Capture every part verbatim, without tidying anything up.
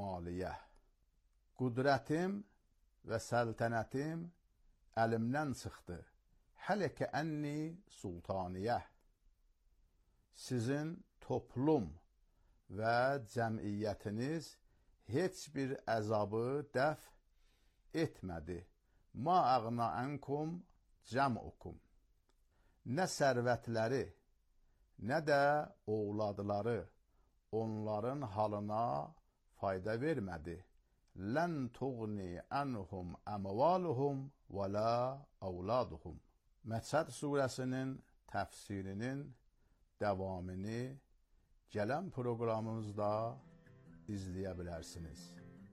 maliyyə. Qudrətim və səltənətim əlimdən çıxdı. Hələ ki ənni sultaniyyə. Sizin toplum və cəmiyyətiniz heç bir əzabı dəf etmədi. Ma əğna ənkum cəm'ukum. Nə sərvətləri, nə də oğladları onların halına fayda vermədi. Lən tuğni ənhum əmvaluhum və la əvladuhum. Məsəd surəsinin təfsirinin davamını gələn proqramımızda izləyə bilərsiniz.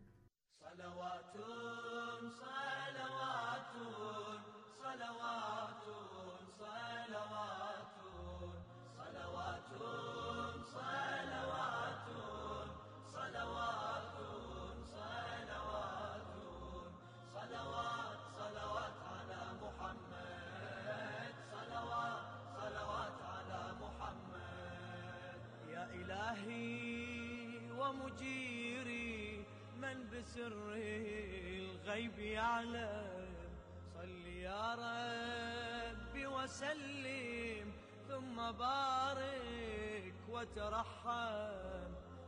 Salavatun, salavatun, salavatun, salavatun, salavatun, salavatun, salavatun, salavatun, salavat, salavat ala Muhammed, salavat, salavat ala Muhammed. Ya ilahi wa mujiri من بسر الغيب يعلم صل يا ربي وسلم ثم بارك وترحم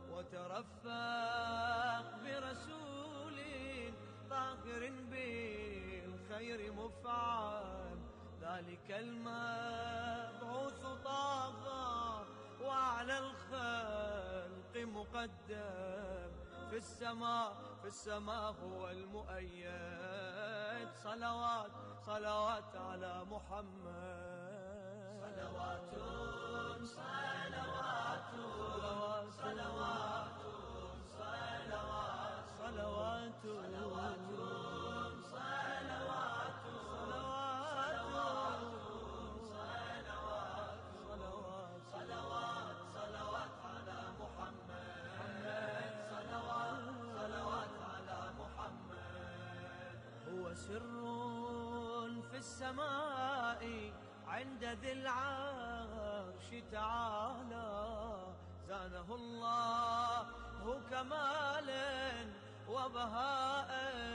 وترفق برسول طاهر بالخير مفعم ذلك المبعوث طه وعلى الخلق مقدم في السماء في السماء هو المؤيد صلوات صلوات على محمد صلوات صلوات صلوات صلوات صلوات صلوات صلوات صلوات صلوات على محمد صلوات على محمد. هو سر في السماء عند ذي العرش تعالى زانه الله كمالا وبهاء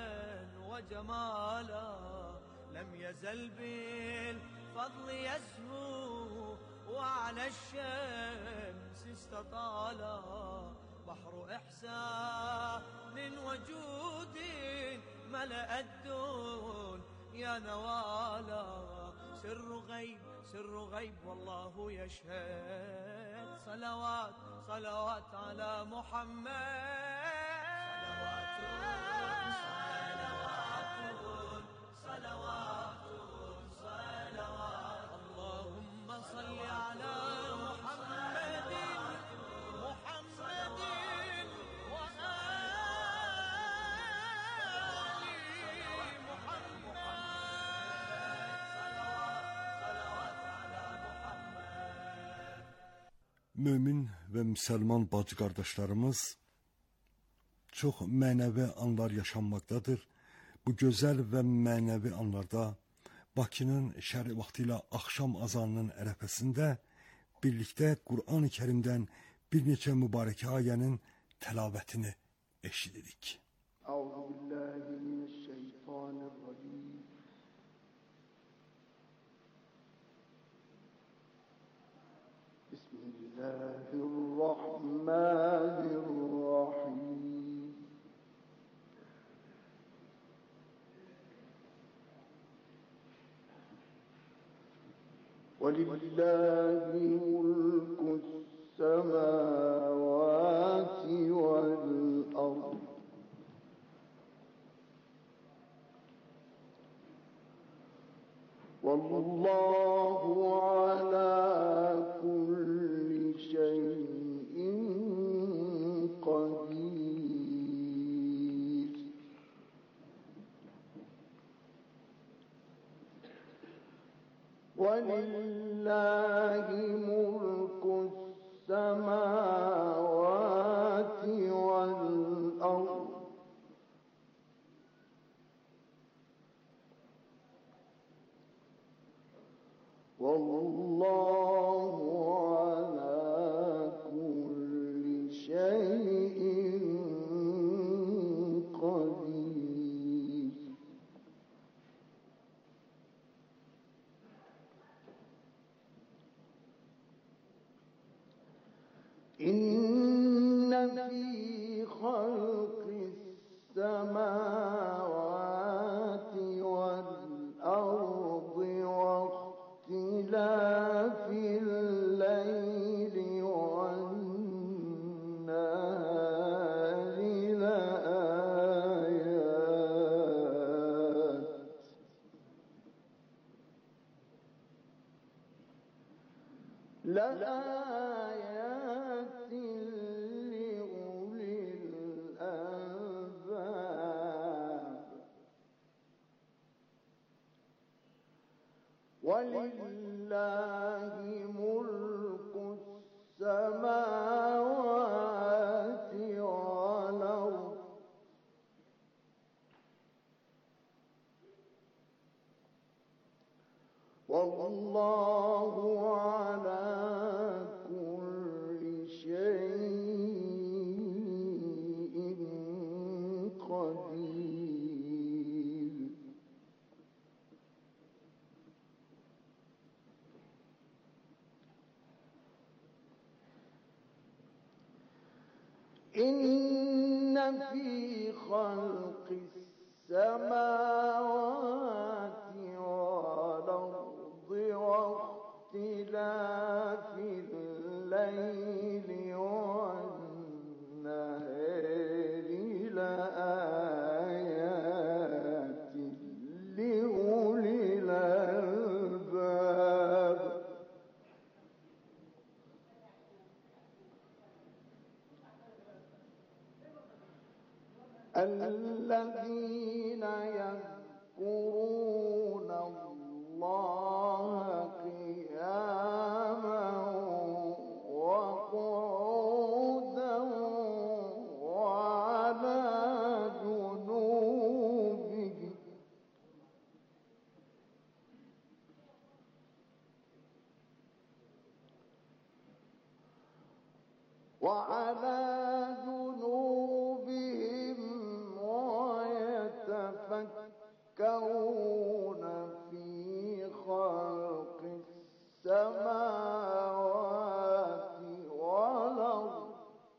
وجمالا لم يزل بالفضل يزهو وعلى الشمس استطالا بحر إحسان وجود ملأ الدون يا نوالا سر غيب سر غيب والله يشهد صلوات صلوات على محمد صلوات صلوات اللهم صل على محمد محمد Mömin və müsəlman bacı qardaşlarımız, çox mənəvi anlar yaşanmaqdadır. Bu gözəl və mənəvi anlarda Bakının şəri vaxtı ilə axşam azanının ərəfəsində birlikdə Qur'an-ı Kərimdən bir neçə mübarəkə ayənin təlavətini eşidirik. Euzubillahimineşşeytanirracim. Bismillahirrahmanirrahim. وَلِلَّهِ مُلْكُ السَّمَاوَاتِ وَالْأَرْضِ وَاللَّهُ عَلَى كُلِّ شَيْءٍ قَدِيرٌ. وَلِلَّهِ مُلْكُ السَّمَاوَاتِ وَالْأَرْضِ والله على كل شيء خلق السماوات والأرض واختلاف الليل والنهار لآيات لآيات لأولي الألباب ولله ملك السماوات والأرض والله على كل شيء قدير إن في خلق السماوات والأرض واختلاف الليل والنهار لآيات لأولي الألباب الذين يذكرون الله قياما وقعودا وعلى جنوبهم وعلى جنوبهم ويتفكرون في خلق السماوات والأرض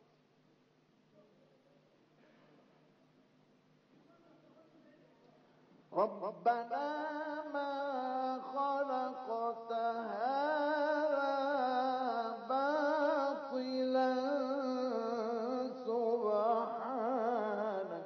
ربنا ما خلقت هذا باطلا سبحانك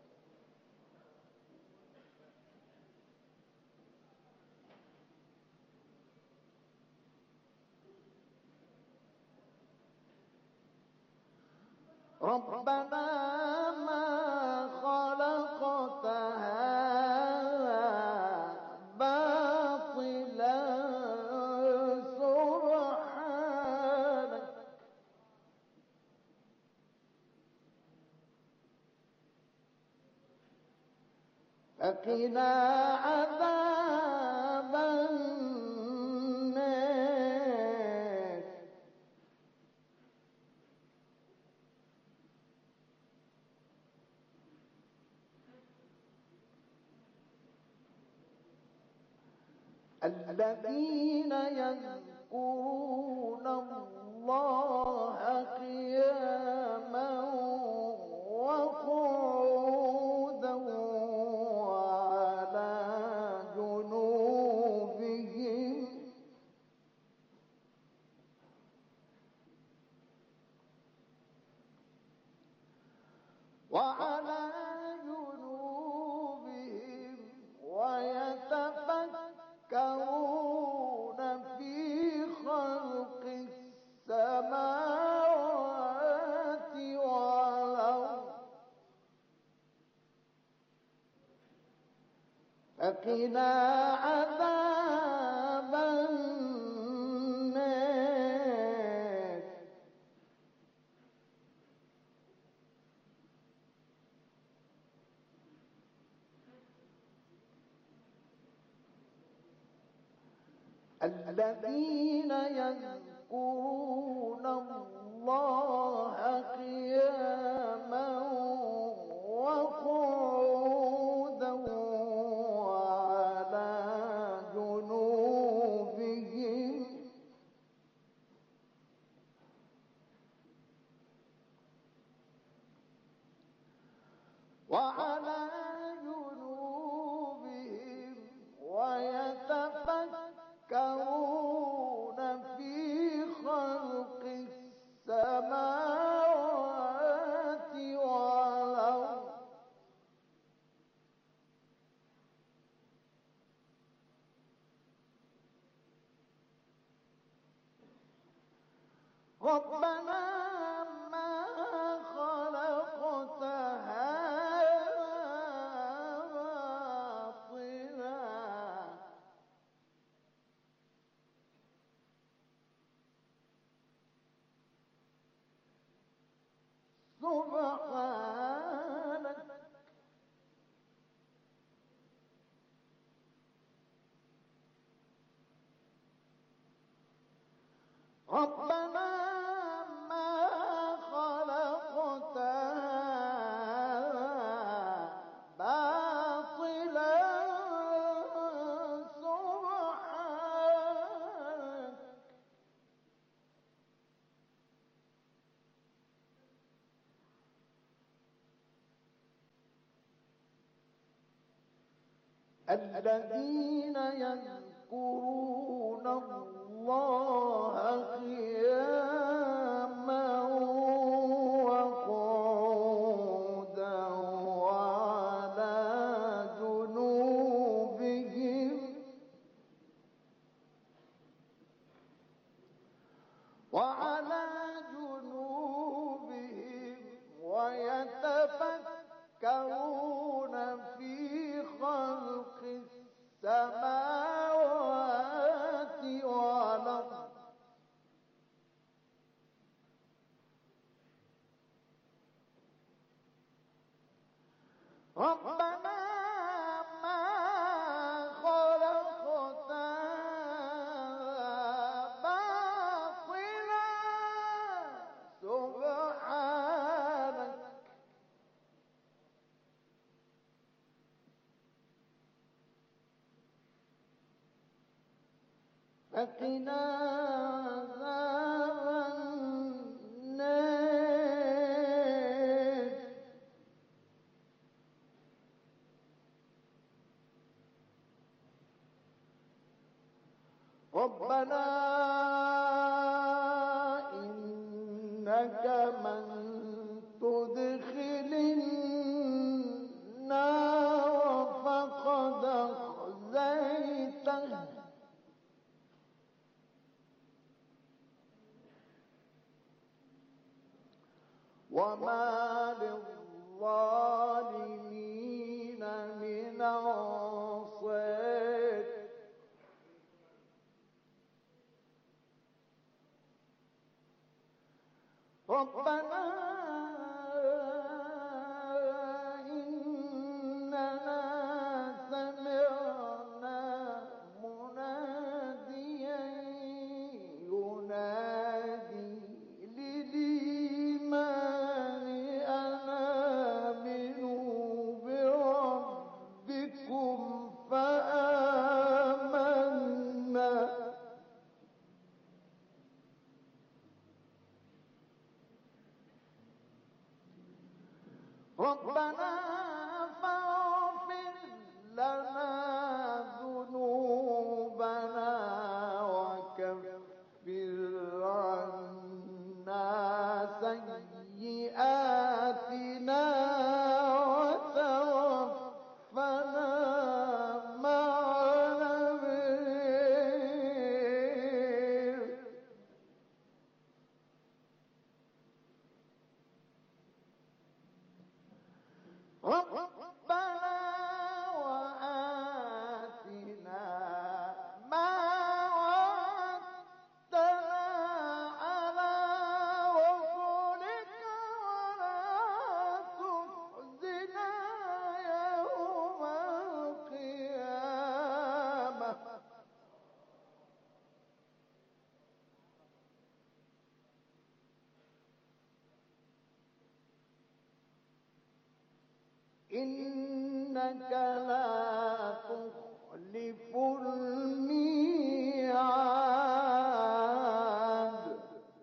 ربنا ما خلقت هذا باطلا سبحانك فقنا عذاب النار الذين يذكرون الله قياما وقعودا وعلى جنوبهم وعلى جنوبهم ويتفكرون في خلق السماوات والأرض فقنا عذاب النار الذين يذكرون الله قياما وقعودا وعلى جنوبهم ربنا ما خلقت هذا باطلا سبحانك ربنا ما خلقت باطلا سبحانك الذين يذكرون الله قياما وقعودا وعلى جنوبهم وعلى جنوبهم ويتفكرون في خلق السماوات والأرض ربنا ما خلقت باطلا سبحانك فقنا عذاب النار ربنا إنك من تدخل النار فقد أخزيته وما للظالمين من أنصار ربنا إننا سمعنا مناديا ينادي للإيمان أن آمنوا بربكم فآمنا ربنا فاغفر لنا ذنوبنا وكفر عنا سيئاتنا وتوفنا مع الأبرار ربنا وآتنا ما وعدتنا على رسلك ولا تخزنا يوم القيامة إنك لا تخلف الميعاد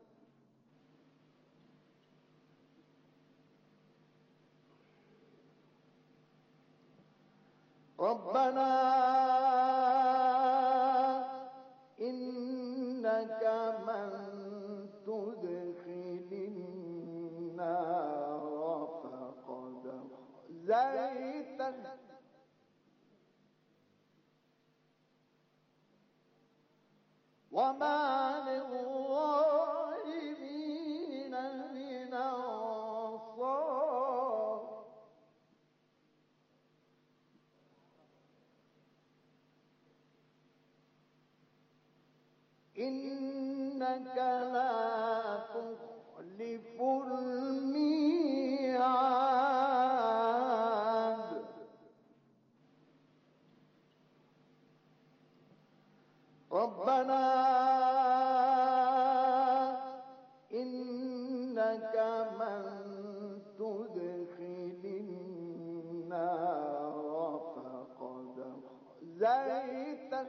ربنا إنك من تدخل النار فقد أخزيته وما للظالمين إنك لا تخلف الميعاد ربنا إنك من تدخل النار فقد أخزيته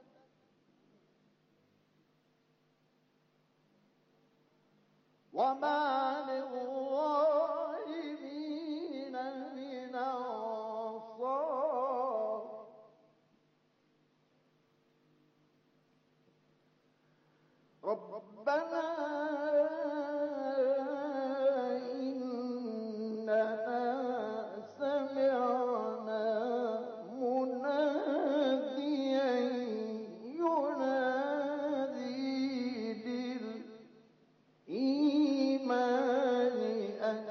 وما للظالمين من أنصار ربنا إننا سمعنا مناديا ينادي للإيمان أن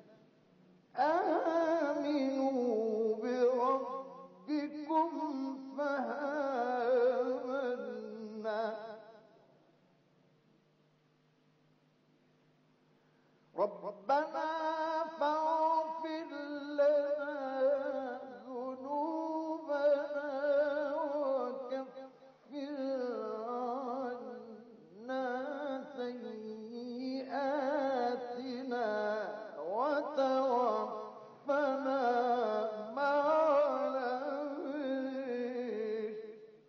آمنوا بربكم فآمنا ربنا فاغفر لنا ذنوبنا وكفر عنا سيئاتنا وتوفنا مع الأبرار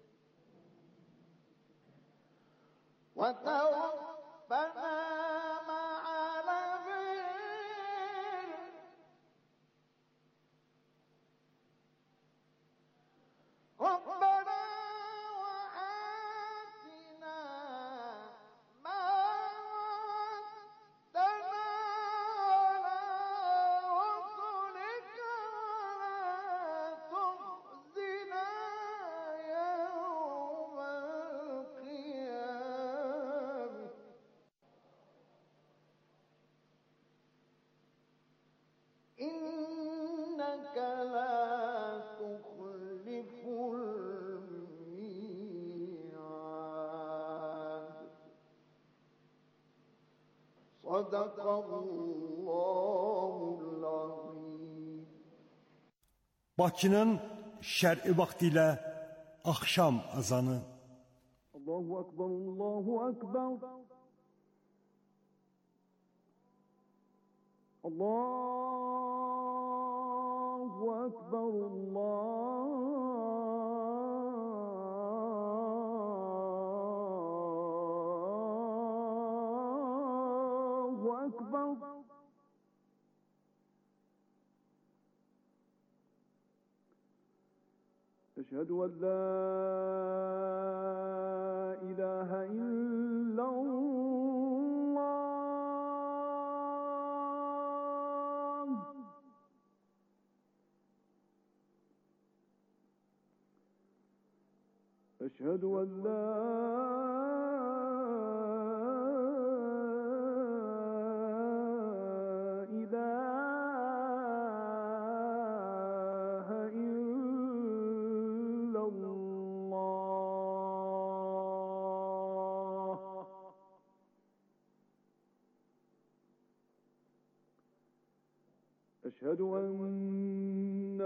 وتوفنا مع الأبرار ربنا وآتنا ما وعدتنا على رسلك ولا تخزنا يوم القيامة إنك لا تخلف الميعاد صدق الله العظيم. Bakının şər'i vaxtı ilə axşam azanı. Allahu Ekber, Allahu Ekber. Allahu Ekber, Allahu Ekber. أشهد أن لا إله إلا الله. أشهد أن لا إله إلا الله. أشهد أن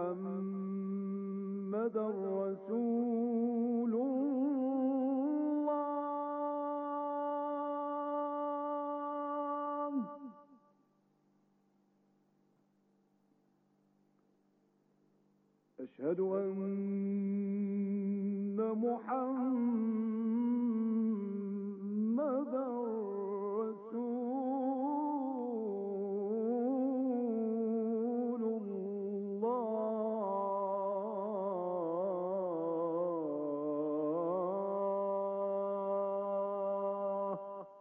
محمدًا رسول الله. أشهد أن محمدًا رسول الله.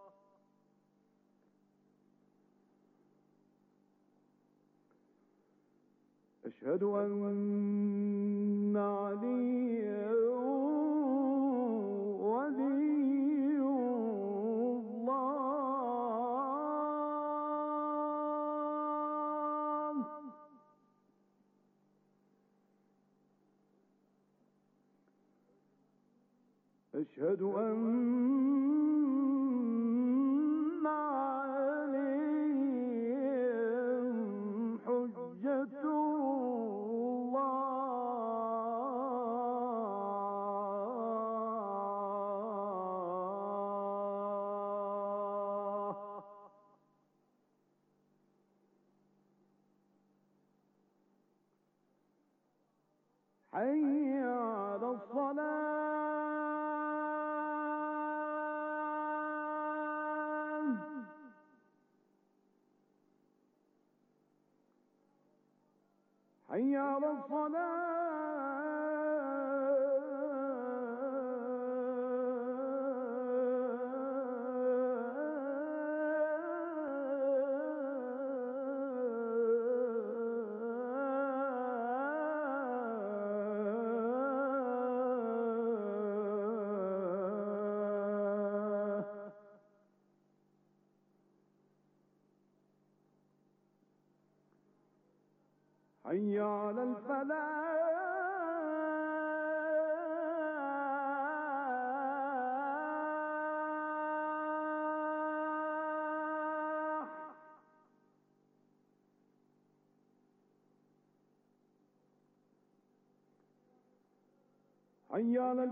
أشهد أن عليا ولي الله. أشهد أن عليهم حجة الله. حي على الصلاة. حي على الصلاة. حي على الفلاح. حي على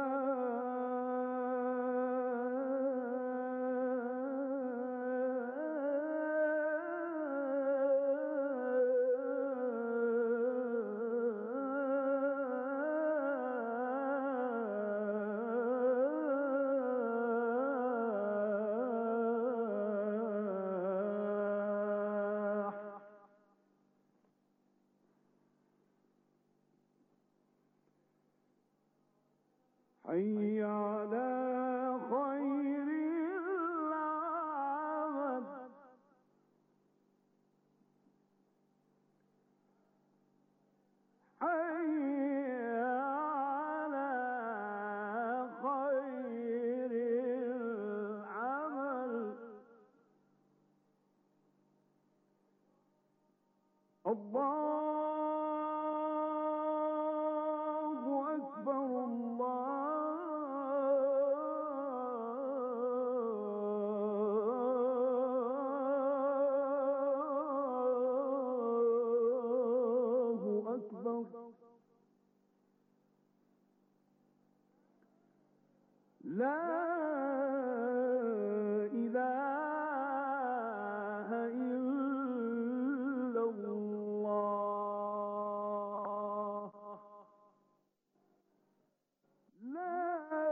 الفلاح. حي على خير العمل. حي على خير العمل. الله أكبر الله أكبر. لا إله إلا الله. لا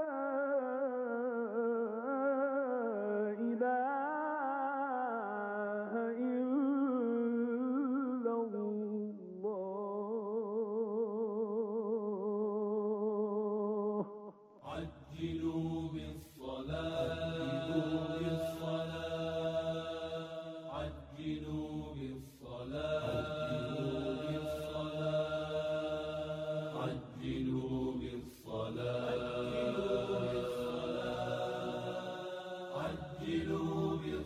إله إلا الله. عجلوا بالصلاة عجلوا بالصلاة عجلوا بالصلاة عجلوا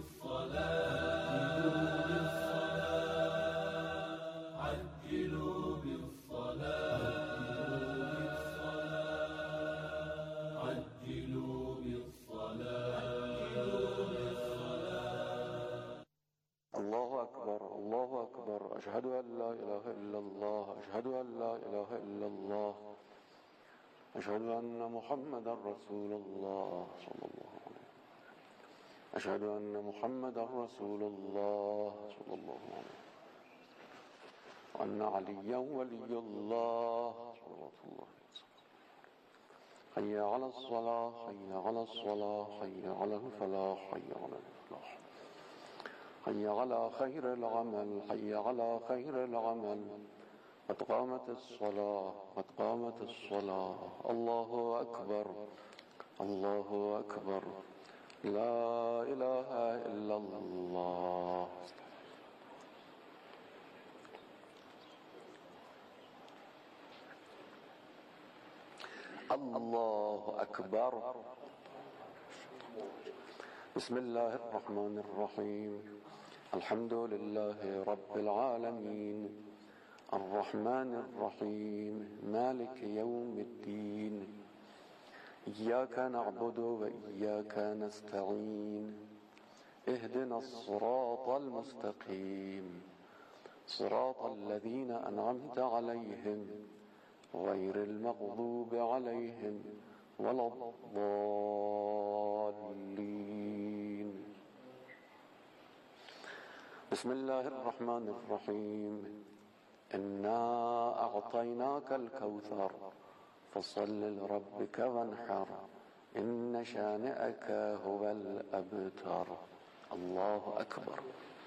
بالصلاة عجلوا بالصلاة عجلوا بالصلاة. الله أكبر الله أكبر أشهد أن لا إله إلا الله أشهد أن لا إله إلا الله أشهد أن محمدا رسول الله صلى الله عليه وسلم أشهد أن محمدا رسول الله صلى الله عليه وسلم وأن عليا ولي الله صلوات الله وسلم. حي على الصلاة حي على الصلاة حي على الفلاح حي على الفلاح حي على خير العمل حي على خير العمل قد قامت الصلاة قد قامت الصلاة. الله أكبر الله أكبر لا إله إلا الله. الله أكبر. بسم الله الرحمن الرحيم الحمد لله رب العالمين الرحمن الرحيم مالك يوم الدين إياك نعبد وإياك نستعين اهدنا الصراط المستقيم صراط الذين أنعمت عليهم غير المغضوب عليهم ولا الضالين. بسم الله الرحمن الرحيم. إنا أعطيناك الكوثر فصل لربك وانحر إن شانئك هو الأبتر. الله أكبر.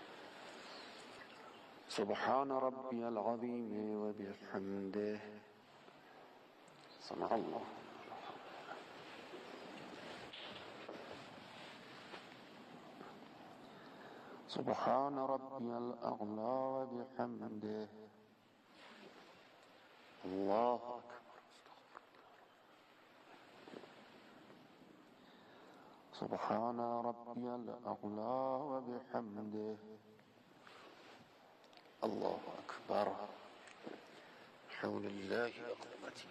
سبحان ربي العظيم وبحمده. سمع الله. سبحان ربي الأعلى وبحمده. الله أكبر. سبحان ربي الأعلى وبحمده. الله أكبر. حول الله وقوته.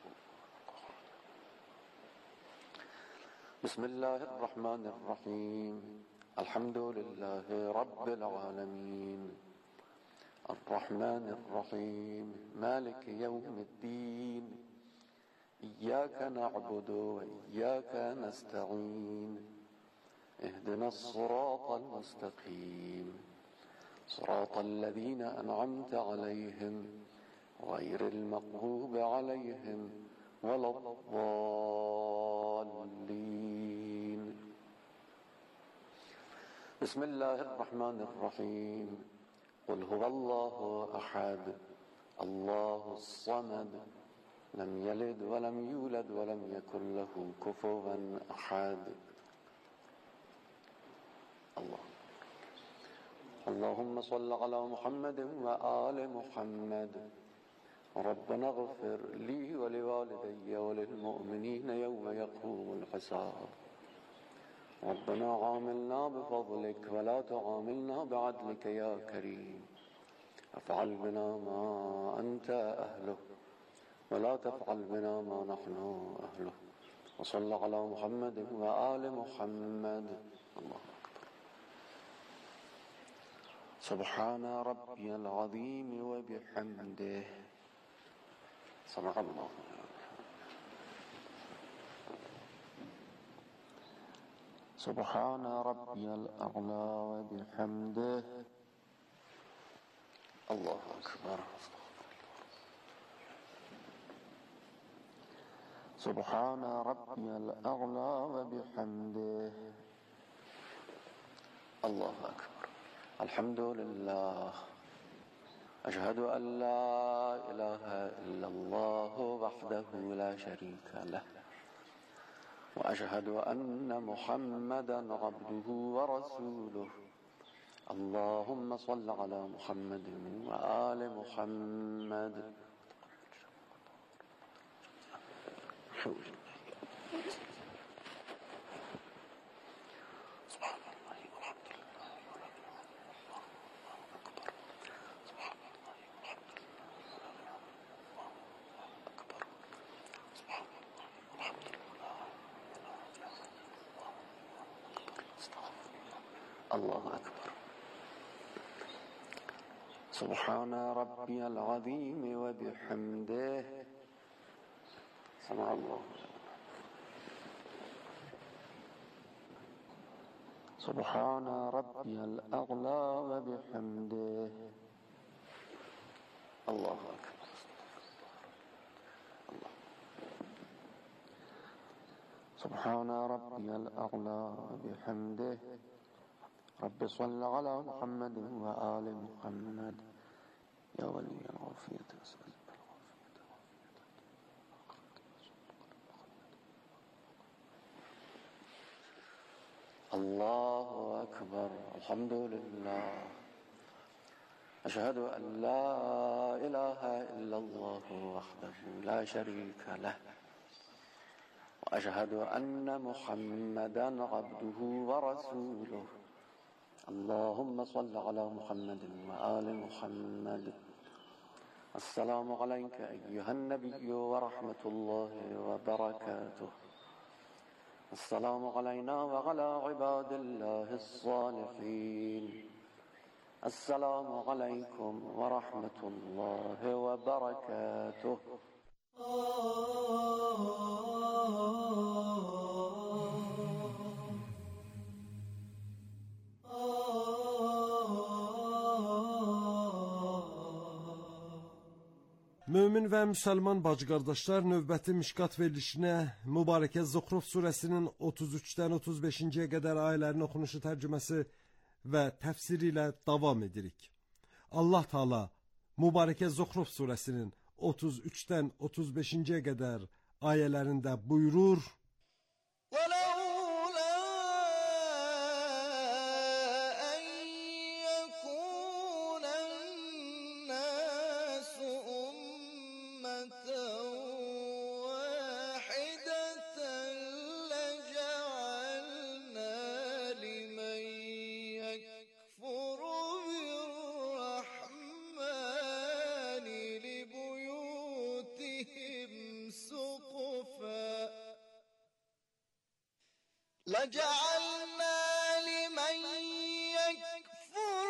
بسم الله الرحمن الرحيم. الحمد لله رب العالمين الرحمن الرحيم مالك يوم الدين إياك نعبد وإياك نستعين اهدنا الصراط المستقيم صراط الذين أنعمت عليهم غير المغضوب عليهم ولا الضالين. بسم الله الرحمن الرحيم. قل هو الله أحد الله الصمد لم يلد ولم يولد ولم يكن له كفوا أحد. الله. اللهم صل على محمد وآل محمد. ربنا اغفر لي ولوالدي وللمؤمنين يوم يقوم الحساب. ربنا عاملنا بفضلك ولا تعاملنا بعدلك يا كريم. افعل بنا ما أنت أهله ولا تفعل بنا ما نحن أهله. وصل على محمد وآل محمد. الله أكبر. سبحان ربي العظيم وبحمده. سمع الله. سبحان ربي الأعلى وبحمده. الله أكبر. سبحان ربي الأعلى وبحمده. الله أكبر. الحمد لله. أشهد أن لا إله إلا الله وحده لا شريك له وأشهد أن محمدا عبده ورسوله. اللهم صل على محمد وآل محمد. سبحان الله والحمد لله ولا إله إلا الله أكبر. سبحان الله والحمد لله ولا إله إلا الله أكبر. سبحان الله والحمد لله. الله أكبر. سبحان ربي العظيم وبحمده. سمع الله. سبحان ربي الأعلى وبحمده. الله أكبر. الله. سبحان ربي الأعلى وبحمده. رب صل على محمد وآل محمد. يا ولي العافية أسأل الله أكبر. الحمد لله. أشهد أن لا إله إلا الله وحده لا شريك له وأشهد أن محمدا عبده ورسوله. اللهم صل على محمد وآل محمد. السلام عليك أيها النبي ورحمة الله وبركاته. السلام علينا وعلى عباد الله الصالحين. السلام عليكم ورحمة الله وبركاته. Mömin və müsəlman bacı qardaşlar, növbəti Mişkat verilişinə mübarəkə Zuxruf surəsinin otuz üçdən otuz beşinciyə qədər ayələrin oxunuşu, tərcüməsi və təfsiri ilə davam edirik. Allah Taala mübarəkə Zuxruf surəsinin otuz üçdən otuz beşinciyə qədər ayələrində buyurur: لجعلنا لمن يكفر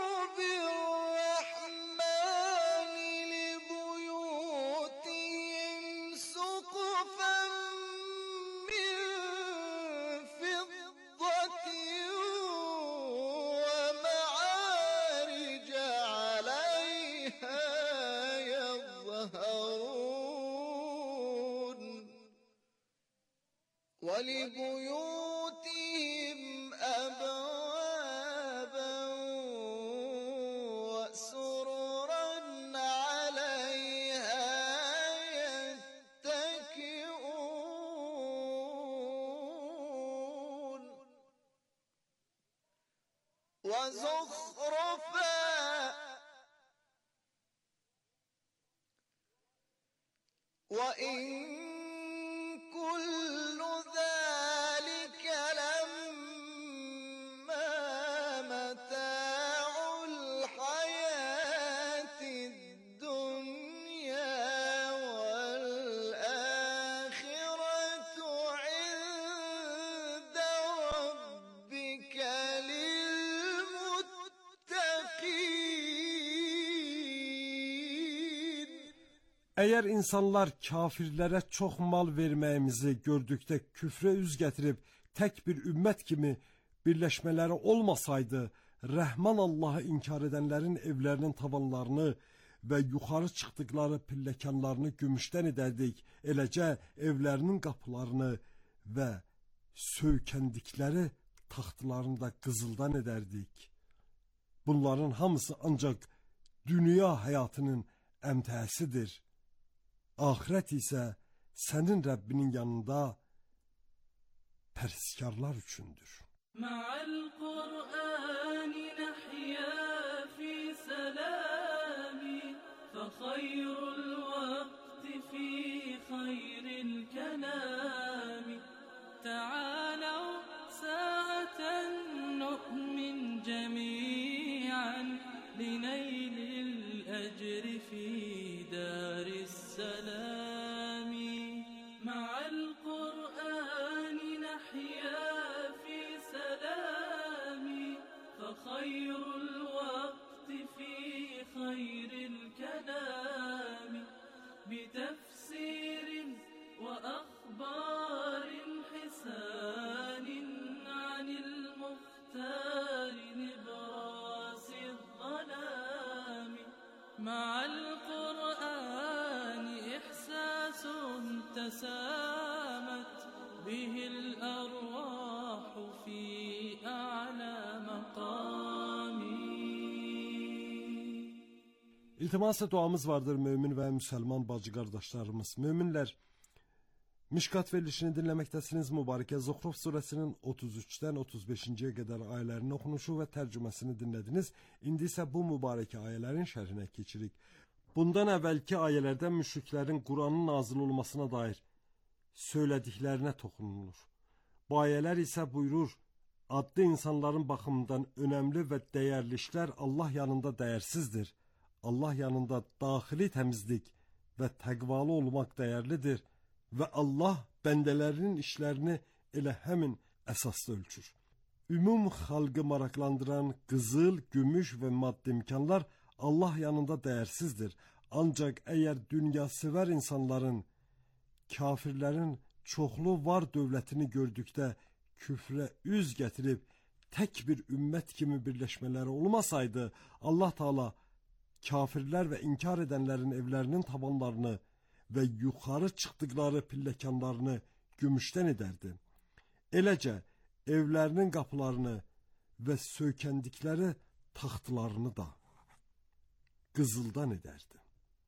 بالرحمن لبيوتهم سقفا من فضة ومعارج عليها يظهرون ولبيوتهم أبوابا وسررا عليها يتكئون وزخرفا وإن كل ذلك لما متاع الحياة الدنيا والآخرة عند ربك للمتقين. Əgər insanlar kafirlərə çox mal verməyimizi gördükdə küfrə üz gətirib tək bir ümmət kimi birləşmələri olmasaydı, Rəhman Allahı inkar edənlərin evlərinin tavanlarını və yuxarı çıxdıqları pilləkanlarını gümüşdən edərdik, eləcə evlərinin qapılarını və söykəndikləri taxtlarını da qızıldan edərdik. Bunların hamısı ancaq dünya həyatının əmtəhəsidir. Ahirət isə sənin Rəbbinin yanında pərhiskarlar üçündür. Ma'al Qur'ani nahya fi salami fa khayrul waqti fi khayril kalami ta'alaw sa'atan nu'min jami'an linaylil ajri fi daris السلام مع القرآن نحيا في سلام فخير الوقت في خير الكلام بتفسير وأخبار حسان عن المختار نبراس الظلام مع القرآن إحساس تسامت به الأرواح في أعلى مقام. İltimas duamız vardır mömin və müsəlman bacı qardaşlarımız. Möminlər, Mişkat verilişini dinləməkdəsiniz. Mübarəkə Zuxruf surəsinin otuz üçdən otuz beşinciyə qədər ayələrini oxunuşu və tərcüməsini dinlədiniz. İndi isə bu mübarəkə ayələrin şərhinə keçirik. Bundan əvvəlki ayələrdə müşriklərin Quranın nazil olmasına dair söylədiklərinə toxunulur. Bu ayələr isə buyurur: adlı insanların baxımından önəmli və dəyərli işlər Allah yanında dəyərsizdir. Allah yanında daxili təmizlik və təqvalı olmaq dəyərlidir və Allah bəndələrinin işlərini elə həmin əsasda ölçür. Ümum xalqı maraqlandıran qızıl, gümüş və maddi imkanlar Allah yanında dəyərsizdir. Ancaq əgər dünyasevər insanların, kafirlərin çoxlu var dövlətini gördükdə küfrə üz gətirib tək bir ümmət kimi birləşmələri olmasaydı, Allah Taala kafirlər və inkar edənlərin evlərinin tavanlarını və yuxarı çıxdıqları pilləkanlarını gümüşdən edərdi. Eləcə evlərinin qapılarını və söykəndikləri taxtlarını da qızıldan edərdi.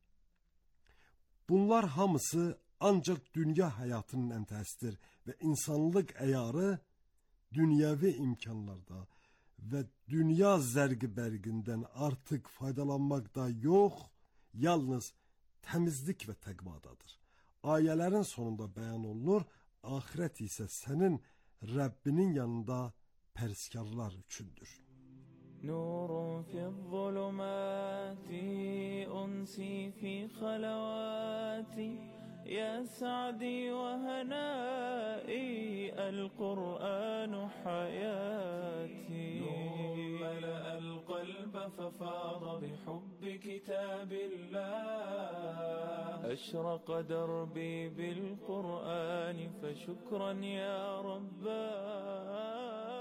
Bunlar hamısı ancaq dünya həyatının əntəsidir və insanlıq əyarı dünyəvi imkanlarda və dünya zərqi bərqindən artıq faydalanmaqda yox, yalnız təmizlik və təqvadadır. Ayələrin sonunda bəyan olunur, axirət isə sənin Rəbbinin yanında pəriskarlar üçündür. نور في الظلمات أنسي في خلواتي يا سعدي وهنائي القرآن حياتي نور ملأ القلب ففاض بحب كتاب الله أشرق دربي بالقرآن فشكرا يا رباه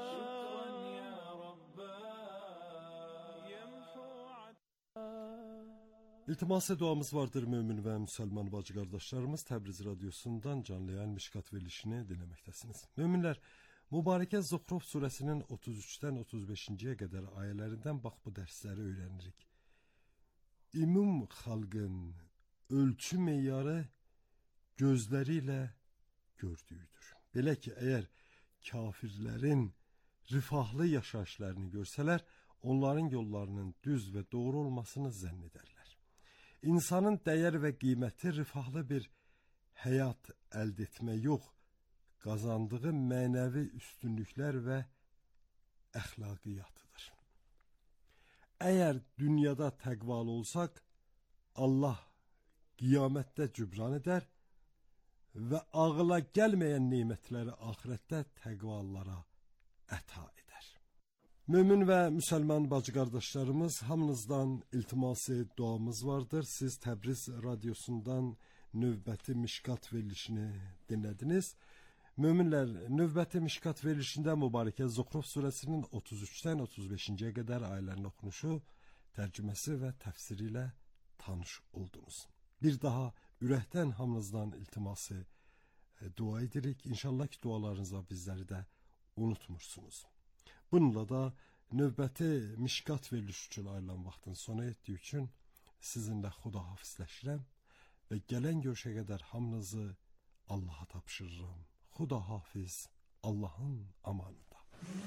İltimas duamız vardır mümin və müsəlman bacı qardaşlarımız. Təbriz radiosundan canlı yayın Mişkat verilişini dinləməkdəsiniz. Müminlər, Mübarəkə Zuxruf surəsinin otuz üçdən otuz beşinciyə qədər ayələrindən bax bu dərsləri öyrənirik. Ümum xalqın ölçü meyarı gözləri ilə gördüyüdür. Belə ki, əgər kafirlərin rifahlı yaşayışlarını görsələr, onların yollarının düz və doğru olmasını zənn edərlər. İnsanın dəyər və qiyməti rifahlı bir həyat əldə etmə yox, qazandığı mənəvi üstünlüklər və əxlaqiyatıdır. Əgər dünyada təqvalı olsaq, Allah qiyamətdə cübran edər və ağıla gəlməyən nemətləri axirətdə təqvalılara əta edər. Mümin və müsəlman bacı qardaşlarımız, hamınızdan iltiması duamız vardır. Siz Təbriz radiosundan növbəti Mişkat verilişini dinlədiniz. Müminlər, növbəti Mişkat verilişində Mübarəkə Zuxruf surəsinin otuz üçdən otuz beşinciyə qədər ayələrin oxunuşu, tərcüməsi və təfsiri ilə tanış oldunuz. Bir daha ürəkdən hamınızdan iltiması e, dua edirik. İnşallah ki, dualarınıza bizləri də unutmursunuz. Bununla da növbəti Mişkat veriliş üçün ayrılan vaxtın sona etdiyi üçün sizinlə xudahafizləşirəm və gələn görüşə qədər hamınızı Allaha tapşırıram. Xudahafiz, Allahın amanında.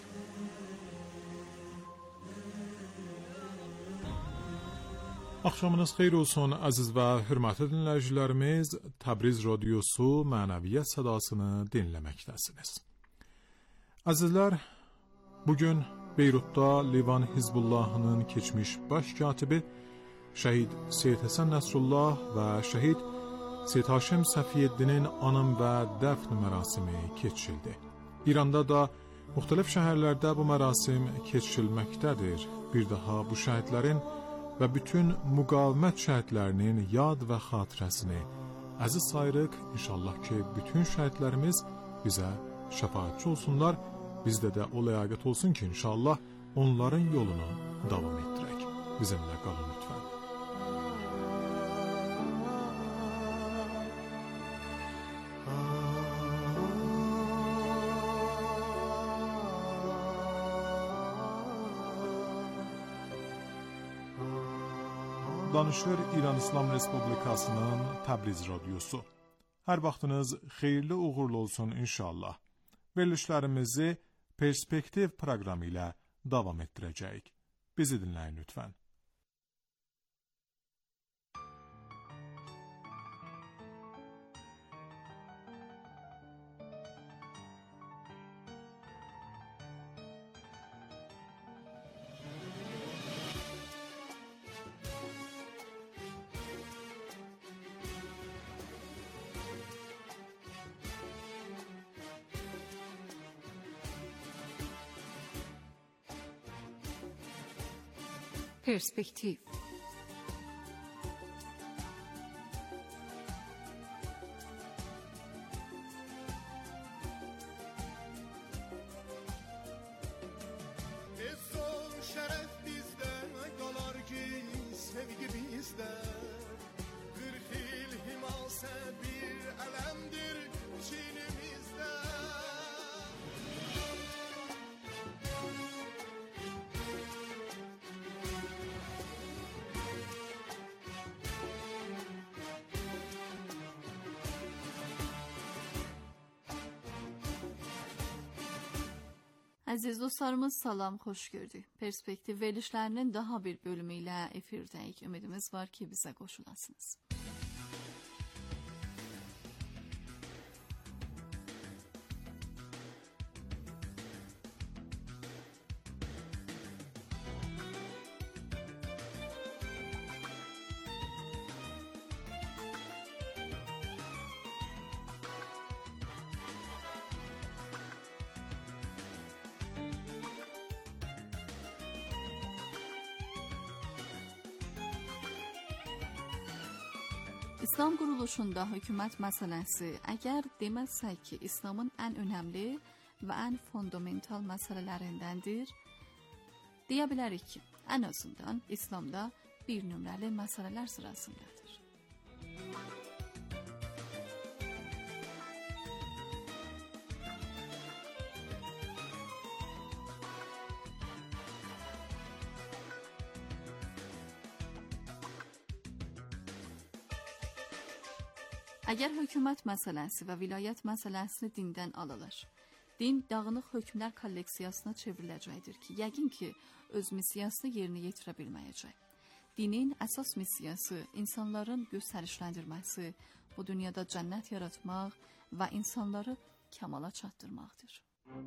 Axşamınız xeyir olsun əziz və hörmətli dinləyicilərimiz. Təbriz radiosu mənəviyyət sədasını dinləməkdəsiniz. Əzizlər, bugün Beyrutda Livan Hizbullahının keçmiş baş katibi şəhid Seyid Həsən Nəsrullah və şəhid Seyid Haşim Səfiyyəddinin anım və dəfn mərasimi keçirildi. İranda da müxtəlif şəhərlərdə bu mərasim keçirilməkdədir. Bir daha bu şəhidlərin və bütün müqavimət şəhidlərinin yad və xatirəsini əziz sayırıq. İnşallah ki, bütün şəhidlərimiz bizə şəfaətçi olsunlar. Bizdə də o ləyaqət olsun ki, inşallah onların yolunu davam etdirək. Bizimlə qalın lütfən. Danışır İran İslam Respublikasının Təbriz radiosu. Hər vaxtınız xeyirli uğurlu olsun inşallah. Verilişlərimizi Perspektiv proqramı ilə davam etdirəcəyik. Bizi dinləyin lütfən. پرسپکتیو. Əziz dostlarımız, salam, xoş gördük. Perspektiv verilişlərinin daha bir bölümü ilə efirdəyik. Ümidimiz var ki, bizə qoşulasınız. İslam quruluşunda hökumət məsələsi, əgər deməsək ki, İslamın ən önəmli və ən fundamental məsələlərindəndir, deyə bilərik ki, ən azından İslamda bir nömrəli məsələlər sırasındadır. Əgər hökumət məsələsi və vilayət məsələsini dindən alırlar, din dağınıq hökmlər kolleksiyasına çevriləcəkdir ki, yəqin ki, öz missiyasını yerinə yetirə bilməyəcək. Dinin əsas missiyası insanların göstərişləndirməsi, bu dünyada cənnət yaratmaq və insanları kamala çatdırmaqdır.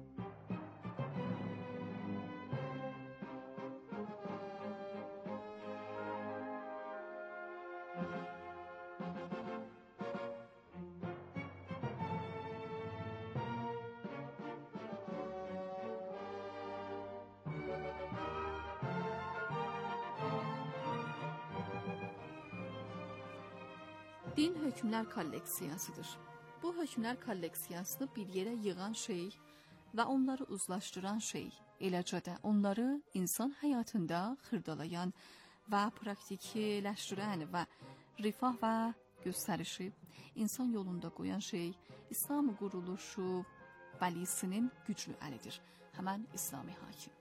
Din hökmlər kolleksiyasıdır. Bu hökmlər kolleksiyasını bir yerə yığan şey və onları uzlaşdıran şey, eləcə də onları insan həyatında xırdalayan və praktikləşdirən və rifah və göstərişi insan yolunda qoyan şey İslam quruluşu vəlisinin güclü əlidir, həmən İslami hakim.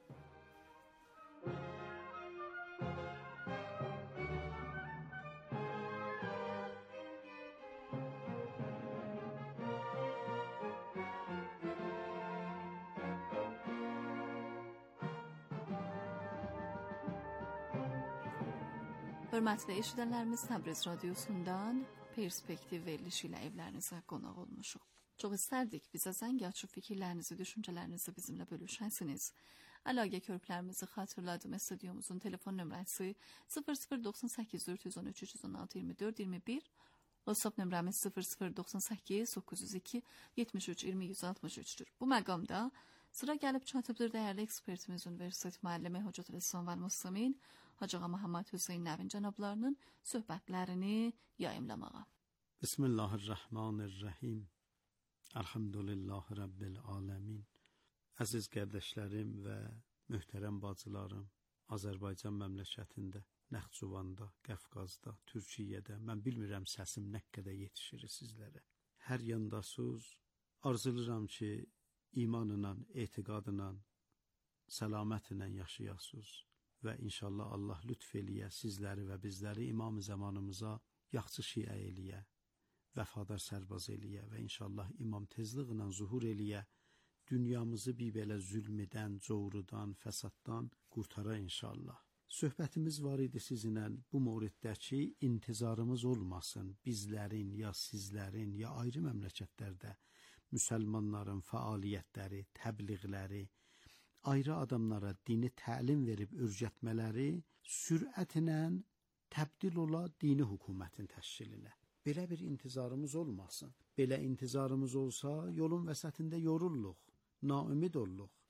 Hörmətli eşidənlərimiz, Təbriz radiosundan perspektiv verilişi ilə evlərinizə qonaq olmuşuq. Çox istərdik bizə zəng açıb fikirlərinizi, düşüncələrinizi bizimlə bölüşəsiniz. Əlaqə körpülərimizi xatırladım. Stüdyomuzun telefon nömrəsi sıfır sıfır doxsan səkkiz dörd yüz on üç üç yüz on altı iyirmi dörd iyirmi bir, WhatsApp nömrəmiz sıfır sıfır doxsan səkkiz doqquz yüz iki yetmiş üç iyirmi yüz altmış üçdür. Bu məqamda sıra gəlib çatıbdır dəyərli ekspertimiz, Universitet müəllimi Hocatül İslam və Müslimin Hacı Ağa Məhəmməd Hüseyn Nəvin cənablarının söhbətlərini yayımlamağa. Bismillahirrahmanirrahim. Elhamdülillah Rabbil alemin. Əziz qardaşlarım və möhtərəm bacılarım, Azərbaycan məmləkətində, Naxçıvanda, Qafqazda, Türkiyədə, mən bilmirəm səsim nə qədər yetişir sizlərə. Hər yandasız, arzulayıram ki, imanla, etiqadla, səlamətlə yaşayasınız və inşallah Allah lütf eləyə sizləri və bizləri imam-ı zamanımıza yaxşı şiə eləyə, vəfadar sərbaz eləyə və inşallah imam tezliğlə zuhur eləyə, dünyamızı bir belə zülmədən, cavrudan, fəsaddan qurtara inşallah. Söhbətimiz var idi sizinlə bu mövriddəki intizarımız olmasın. Bizlərin, ya sizlərin, ya ayrı məmləkətlərdə müsəlmanların fəaliyyətləri, təbliğləri, ayrı adamlara dini təlim verib örgətmələri sürətlə təbdil ola dini hökumətin təşkilinə. Belə bir intizarımız olmasın. Belə intizarımız olsa yolun vəsətində yorulluq, naümid olluq.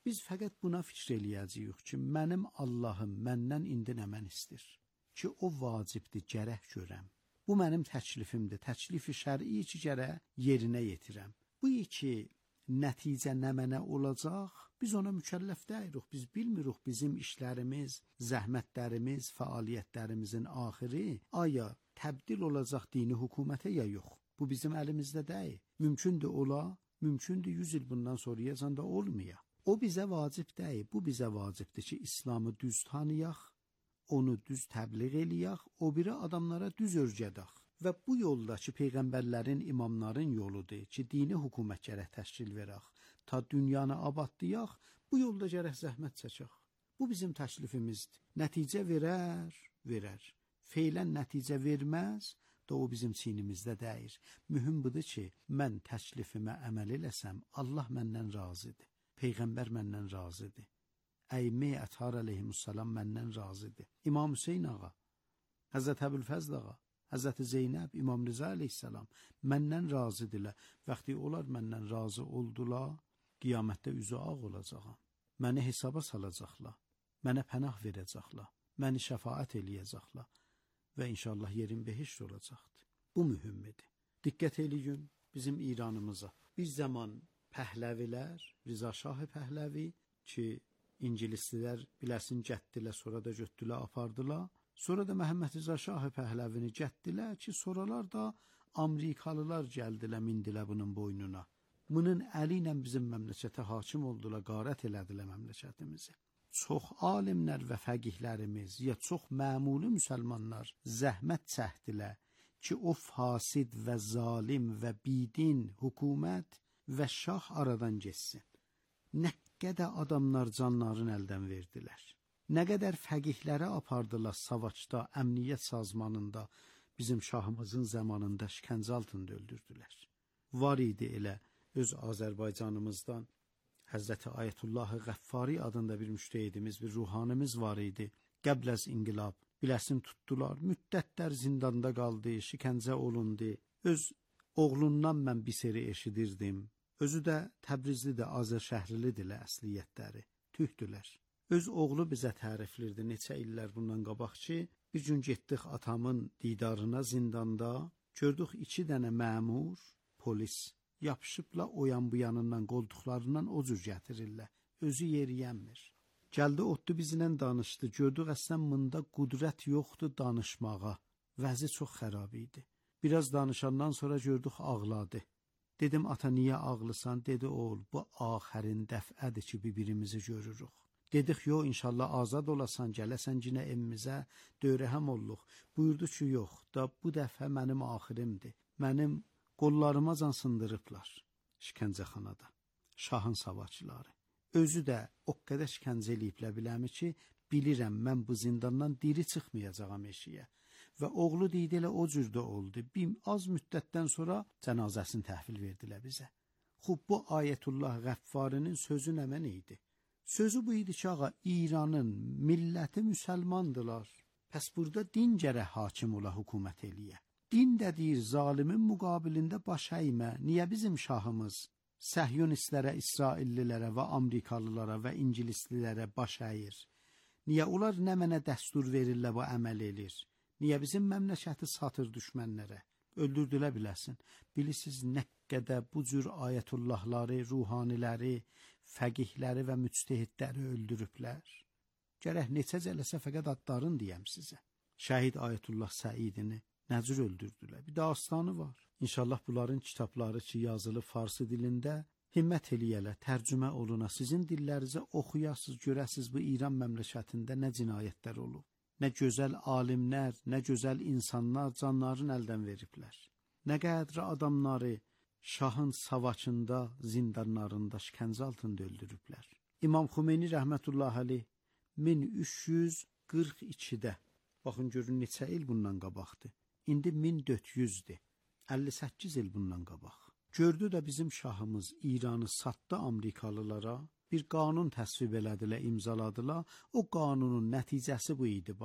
Biz fəqət buna fikr eləyəcəyik ki, mənim Allahım məndən indi nə mən istir? Ki, o vacibdir, gərək görəm. Bu mənim təklifimdir, təklifi şər'i ki, gərək yerinə yetirəm. Bu iki nəticə nə mənə olacaq, biz ona mükəlləf deyirik. Biz bilmirik bizim işlərimiz, zəhmətlərimiz, fəaliyyətlərimizin axırı aya təbdil olacaq dini hökumətə ya yox. Bu bizim əlimizdə deyil. Mümkündür ola, mümkündür yüz il bundan sonrayacan da olmaya. O bizə vacib deyil. Bu bizə vacibdir ki, İslamı düz tanıyaq, onu düz təbliğ eləyək, o biri adamlara düz örgədək. Və bu yolda ki, peyğəmbərlərin, imamların yoludur ki, dini hökumət gərək təşkil verək, ta dünyanı abadlayaq, bu yolda gərək zəhmət çəkək. Bu bizim təklifimizdir. Nəticə verər, verər. Feylən nəticə verməz, da o bizim çiynimizdə deyir. Mühüm budur ki, mən təklifimə əməl eləsəm, Allah məndən razıdır. Peyğəmbər məndən razıdır. Əymə Ətər əleyhissalam məndən razıdır. İmam Hüseyn ağa, Həzrət Əbülfəzl ağa, Həzrət Zeynəb, İmam Rıza əleyhissalam məndən razıdırlar. Vaxtı onlar məndən razı oldular, qiyamətdə üzü ağ olacağam. Məni hesaba salacaqlar, mənə pənah verəcəklər, məni şəfaət eləyəcəklər və inşallah yerin behişt olacaqdır. Bu mühümmidir. Diqqət eləyin bizim İranımıza. Bir zaman Pəhləvilər, Rıza Şahı Pəhləvi ki, İngilislilər biləsin gətdilər, sonra da götdülər, apardılar. Sonra da Məhəmməd Rıza Şahı Pəhləvini gətdilər ki, sonralar da Amerikalılar gəldilər, mindilər bunun boynuna. Bunun əli ilə bizim məmləkətə hakim oldular, qarət elədilər məmləkətimizi. Çox alimlər və fəqihlərimiz, ya çox məmuli müsəlmanlar zəhmət çəkdilər ki, o fasid və zalim və bidin hökumət və şah aradan geçsin. Nə qədər adamlar canlarını əldən verdilər. Nə qədər fəqihləri apardılar savaşda, əmniyyət sazmanında, bizim şahımızın zamanında işkəncə altında öldürdülər. Var idi elə öz Azərbaycanımızdan Həzrəti Ayətullah Qəffari adında bir müştəhidimiz, bir ruhanimiz var idi. Qəbl əz inqilab, biləsin tutdular, müddətlər zindanda qaldı, şikəncə olundu. Öz oğlundan mən bir seri eşidirdim. Özü də Təbrizlidir, Azər şəhərlidirlər əsliyyətləri, tühdülər. Öz oğlu bizə təriflirdi neçə illər bundan qabaq ki, bir gün getdik atamın didarına zindanda, gördük iki dənə məmur, polis, yapışıbla o yan bu yanından, qolduqlarından o cür gətirirlər, özü yeriyənmir. Gəldi otdu bizlə danışdı, gördük əslən bunda qudrət yoxdur danışmağa, vəzi çox xərab idi. Biraz danışandan sonra gördük ağladı. Dedim, ata niyə ağlısan? Dedi, oğul, bu axərin dəfədir ki, bir-birimizi görürük. Dedik, yo, inşallah azad olasan, gələsən cinə evimizə, döyrəhəm olluq. Buyurdu ki, yox, da bu dəfə mənim axirimdir. Mənim qollarıma can sındırıblar şikəncəxanada, şahın savaçıları. Özü də o qədər şikəncə eləyiblə biləmi ki, bilirəm mən bu zindandan diri çıxmayacağam eşiyə. Və oğlu deydi elə o cürdə oldu. Bir az müddətdən sonra cənazəsini təhvil verdilər bizə. Xub, bu Ayətullah Qəffarinin sözü nə mən idi? Sözü bu idi ki, ağa, İranın milləti müsəlmandılar. Pəs burada din gərək hakim ola hökumət eləyə. Din də deyir, zalimin müqabilində baş əymə. Niyə bizim şahımız səhyonistlərə, İsraillilərə və Amerikalılara və İngilislilərə baş əyir? Niyə onlar nə mənə dəstur verirlər və əməl edir? Niyə bizim məmləkəti satır düşmənlərə? Öldürdülə biləsin. Bilirsiniz nə qədər bu cür ayətullahları, ruhaniləri, fəqihləri və müctehidləri öldürüblər? Gərək neçə cələsə fəqət adlarını deyəm sizə. Şəhid Ayətullah Səidini nə cür öldürdülər? Bir dastanı var. İnşallah bunların kitabları ki, yazılı farsı dilində himmət eləyələ, tərcümə oluna, sizin dillərinizə oxuyasız, görəsiz bu İran məmləkətində nə cinayətlər olub. Nə gözəl alimlər, nə gözəl insanlar canlarını əldən veriblər. Nə qədər adamları şahın savaşında, zindanlarında, şikəncə altında öldürüblər. İmam Xümeyni rəhmətullah əleyh min üç yüz qırx ikidə, baxın görün neçə il bundan qabaqdır. İndi min dörd yüzdür, əlli səkkiz il bundan qabaq. Gördü də bizim şahımız İranı satdı Amerikalılara, bir qanun təsvib elədilər, imzaladılar. O qanunun nəticəsi bu idi, bax.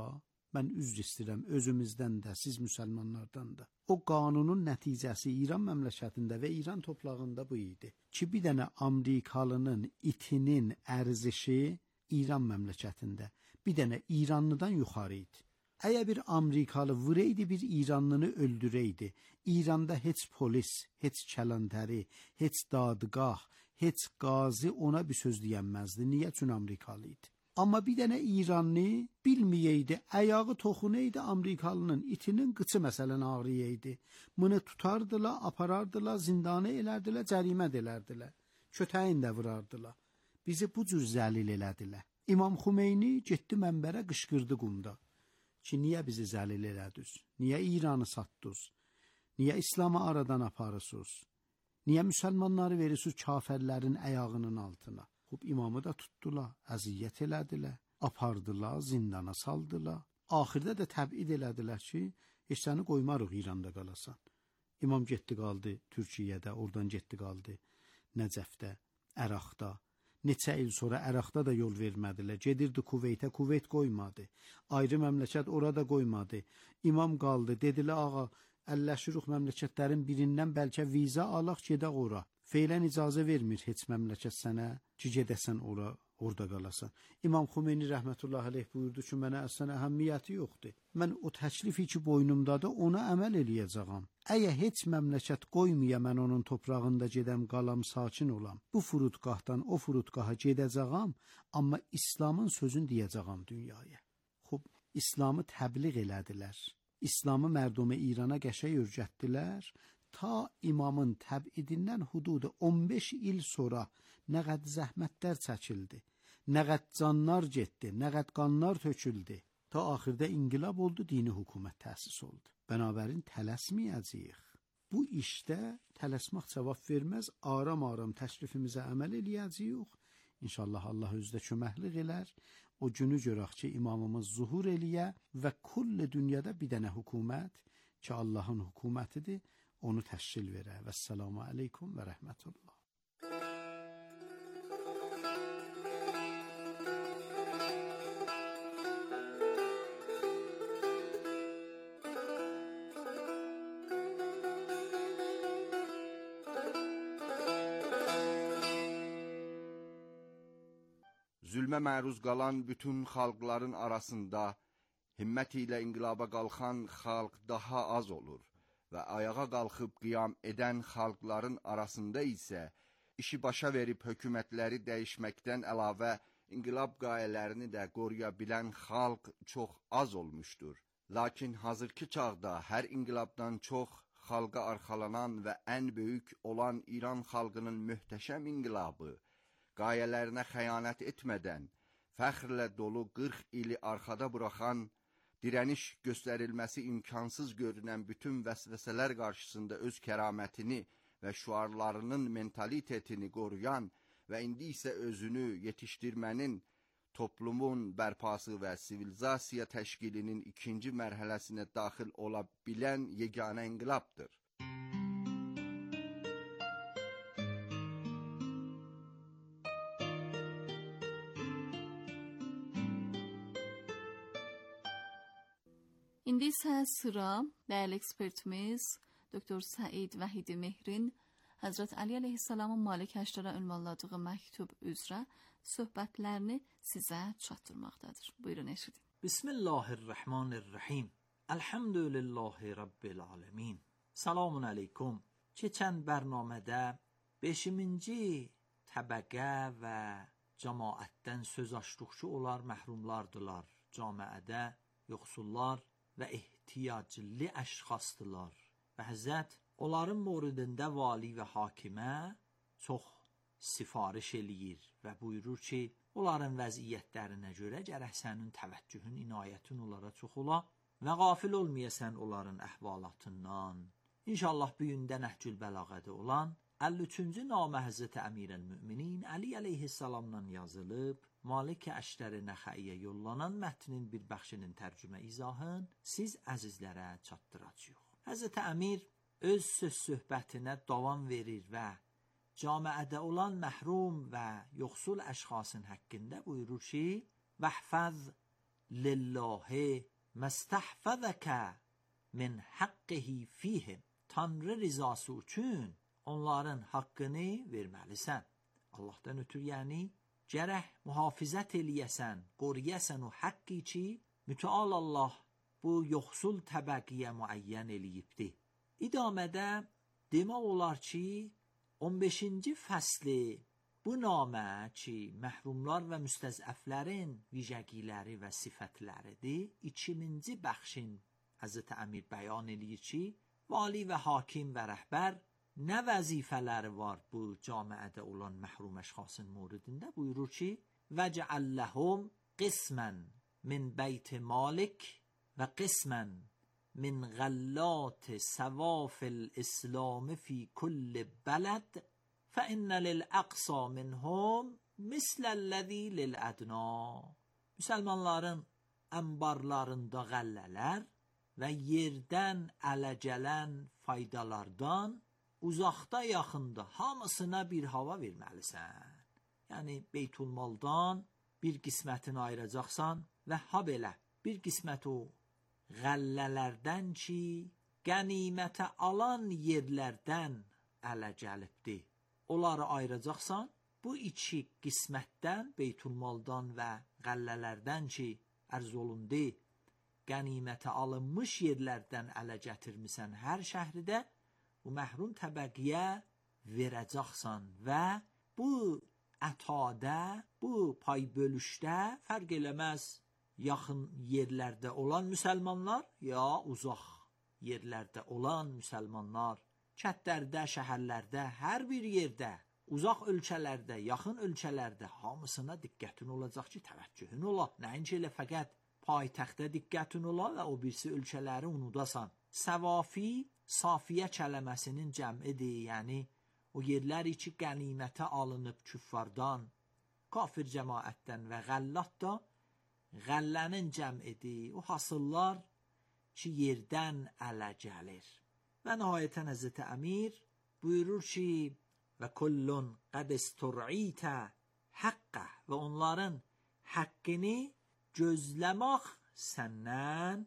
mən üzr istəyirəm özümüzdən də, siz müsəlmanlardan da. O qanunun nəticəsi İran məmləkətində və İran torpağında bu idi ki, bir dənə Amerikalının itinin ərzişi İran məmləkətində bir dənə İranlıdan yuxarı idi. Əgər bir Amerikalı vuraydı, bir İranlını öldürəydi, İranda heç polis, heç kələntəri, heç dadgah, heç qazi ona bir söz deyənməzdi. Niyə? Çünki Amerikalı idi. Amma bir dənə İranlı bilməyəydi, ayağı toxunaydı Amerikalının, itinin qıçı məsələn ağrıyaydı. Bunu tutardılar, aparardılar, zindana elərdilər, cərimə edərdilər. Kötəyin də vurardılar. Bizi bu cür zəlil elədilər. İmam Xümeyni getdi mənbərə qışqırdı qumda. Ki, niyə bizi zəlil elədiniz? Niyə İranı satdınız? Niyə İslamı aradan aparırsınız? Niyə müsəlmanları verirsiniz kafirlərin ayağının altına? Xub imamı da tutdular, əziyyət elədilər, apardılar, zindana saldılar. Axirdə də təbid elədilər ki, heç səni qoymarıq İranda qalasan. İmam getdi qaldı Türkiyədə, oradan getdi qaldı Nəcəfdə, Əraqda. Neçə il sonra Əraqda da yol vermədilər. Gedirdi Kuveytə, Kuveyt qoymadı. Ayrı məmləkət orada qoymadı. İmam qaldı, dedilər ağa, əlləşiruq məmləkətlərin birindən bəlkə viza alaq gedək ora. Feylən icazə vermir heç məmləkət sənə ki, gedəsən ora, orada qalasan. İmam Xümeyni rəhmətullahi aleyh buyurdu ki, mənə əslən əhəmiyyəti yoxdur. Mən o təklifi ki boynumdadır, ona əməl eləyəcəyəm. Əgər heç məmləkət qoymaya mən onun toprağında gedəm, qalam, sakin olam. Bu furudqahdan o furudqaha gedəcəyəm, amma İslamın sözünü deyəcəyəm dünyaya. Xub, İslamı təbliğ elədilər. İslamı mərdumə İrana qəşəng öyrətdilər. Ta imamın təbidindən hududu on beş il sonra nə qəd zəhmətlər çəkildi, nə qəd canlar getdi, nə qəd qanlar töküldü. Ta axirdə inqilab oldu, dini hökumət təsis oldu. Bənabərin tələsməyəcəyik. Bu işdə tələsmək cavab verməz, aram-aram təşrifimizə əməl eləyəcəyik. İnşallah Allah özdə köməklik elər. O günü görək ki, imamımız zuhur eləyə və kulli dünyada bir dənə hökumət ki, Allahın hökumətidir, onu təşkil verə. Vəssalamu aleykum və rəhmətullah. Zülmə məruz qalan bütün xalqların arasında himmət ilə inqilaba qalxan xalq daha az olur və ayağa qalxıb qiyam edən xalqların arasında isə işi başa verib hökumətləri dəyişməkdən əlavə inqilab qayələrini də qoruya bilən xalq çox az olmuşdur. Lakin hazırki çağda hər inqilabdan çox xalqa arxalanan və ən böyük olan İran xalqının möhtəşəm inqilabı, qayələrinə xəyanət etmədən, fəxrlə dolu qırx ili arxada buraxan, dirəniş göstərilməsi imkansız görünən bütün vəsvəsələr qarşısında öz kəramətini və şüarlarının mentalitetini qoruyan və indi isə özünü yetişdirmənin, toplumun bərpası və sivilizasiya təşkilinin ikinci mərhələsinə daxil ola bilən yeganə inqilabdır. İndi isə sıra dəyərli ekspertimiz Doktor Səid Vəhidi Mehrin Həzrət Ali əleyhissalamın Malik Əşrara ünvanladığı məktub üzrə söhbətlərini sizə çatdırmaqdadır. Buyurun eşidin. Bismillahirrahmanirrahim. Elhamdülillahi Rabbil alemin. Selamun aleyküm. Keçən bərnamədə beşinci təbəqə və cəmaətdən söz açdıq ki, onlar məhrumlardılar. Camiədə yoxsullar və ehtiyaclı əşxasdılar. Və Həzrət onların moridində vali və hakimə çox sifariş eləyir və buyurur ki, onların vəziyyətlərinə görə gərək sənin təvəccühün, inayətin onlara çox ola və qafil olmayasən onların əhvalatından. İnşallah bu gündə Nəhcül Bəlağədə olan əlli üçüncü namə Həzrət Əmirəl-Müminin Əli əleyhissalamdan yazılıb, Malik Əşrari Nəxəiyə yollanan mətnin bir bəxşinin tərcümə izahın siz əzizlərə çatdıracaq. Həzrət Əmir öz söz söhbətinə davam verir və camiədə olan məhrum və yoxsul əşxasın həqqində buyurur ki, vəhfəz lillahi mestahfazaka min haqqihi fihim. Tanrı rizası üçün onların haqqını verməlisən. Allahdan ötür, yəni gərək mühafizət eləyəsən, qoruyəsən o haqqı ki, mütəal Allah bu yoxsul təbəqiyə müəyyən eləyibdi. İdamədə demək olar ki, on beşinci fəsli bu namə ki, məhrumlar və müstəzəflərin vicəgiləri və sifətləridir, ikinci bəxşin Həzrət Əmir bəyan eləyir ki, vali və hakim və rəhbər nə vəzifələri var bu camiədə olan məhrum əşxasın mouridində? Buyurur ki, vəcəəl ləhum qismən min beyt malik və qismən min غلات سواف الإسلام في كل بلد فإن للأقصى منهم مثل الذي للأدنى. Müsəlmanların ənbarlarında qəllələr və yerdən ələ gələn faydalardan uzaqda yaxında hamısına bir hava verməlisən. Yəni Beytulmaldan bir qismətini ayıracaqsan və ha belə bir qismət o qəllələrdən ki, qənimətə alan yerlərdən ələ gəlibdir. Onları ayıracaqsan, bu iki qismətdən, Beytulmaldan və qəllələrdən ki, ərz olundu, qənimətə alınmış yerlərdən ələ gətirmisən hər şəhridə, bu məhrum təbəqiyə verəcəksən və bu ətada, bu pay bölüşdə fərq eləməz yaxın yerlərdə olan müsəlmanlar ya uzaq yerlərdə olan müsəlmanlar, kətlərdə, şəhərlərdə, hər bir yerdə, uzaq ölkələrdə, yaxın ölkələrdə hamısına diqqətin olacaq ki, təvəccühün ola. Nəinki elə fəqət paytaxtda diqqətin ola və o birisi ölkələri unudasan. Səvafi, safiyə kələməsinin cəmidir, yəni o yerləri ki, qənimətə alınıb küffardan, kafir cəmaətdən və qəllat da qəllənin cəmidir, o hasıllar ki, yerdən ələ gəlir. Və nəhayətən Həzrət Əmir buyurur ki, və kullun qəd istur'itə haqqə və onların haqqını gözləmək səndən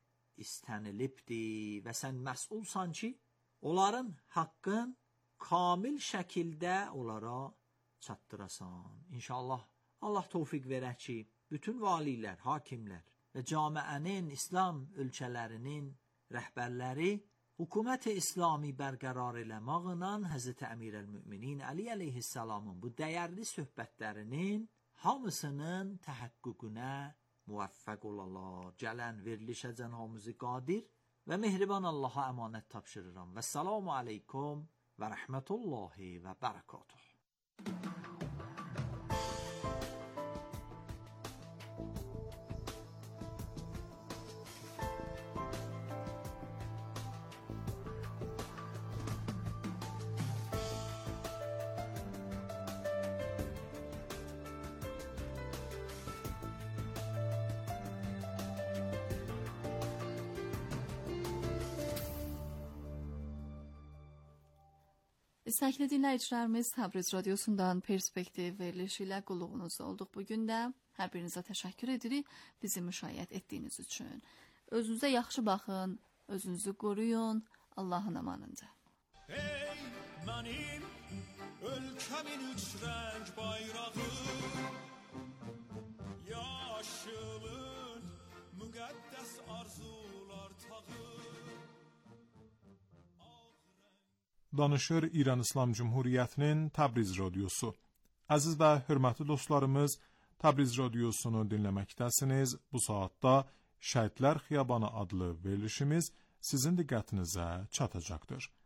istənilibdir və sən məsulsan ki, onların haqqın kamil şəkildə onlara çatdırasan. İnşallah Allah tövfiq verər ki, bütün valilər, hakimlər və camiənin, İslam ölkələrinin rəhbərləri Hükümet-i İslami bərqərar eləmaqla Həzrət Əmirəl-Müminin Əli əleyhissalamın bu dəyərli söhbətlərinin hamısının təhəqqüqünə muvaffəq olalar. Gələn verilişə cənabımızı qadir və mehriban Allaha əmanət tapşırıram. Və salamu aleykum və rəhmətullahi və bərəkatuh. Sevgili dinləyicilərimiz, Təbriz Radiosundan Perspektiv verilişi ilə qulluğunuzda olduq. Bugün də hər birinizə təşəkkür edirik bizi müşayiət etdiyiniz üçün. Özünüzə yaxşı baxın, özünüzü qoruyun, Allahın amanında. Ey mənim ölkəmin üç rəng bayrağı, yaşılın müqəddəs arzular tağı. Danışır İran İslam Cumhuriyyətinin Təbriz Radiosu. Əziz və hörmətli dostlarımız, Təbriz Radiosunu dinləməkdəsiniz. Bu saatda Şəhidlər Xiyabanı adlı verilişimiz sizin diqqətinizə çatacaqdır.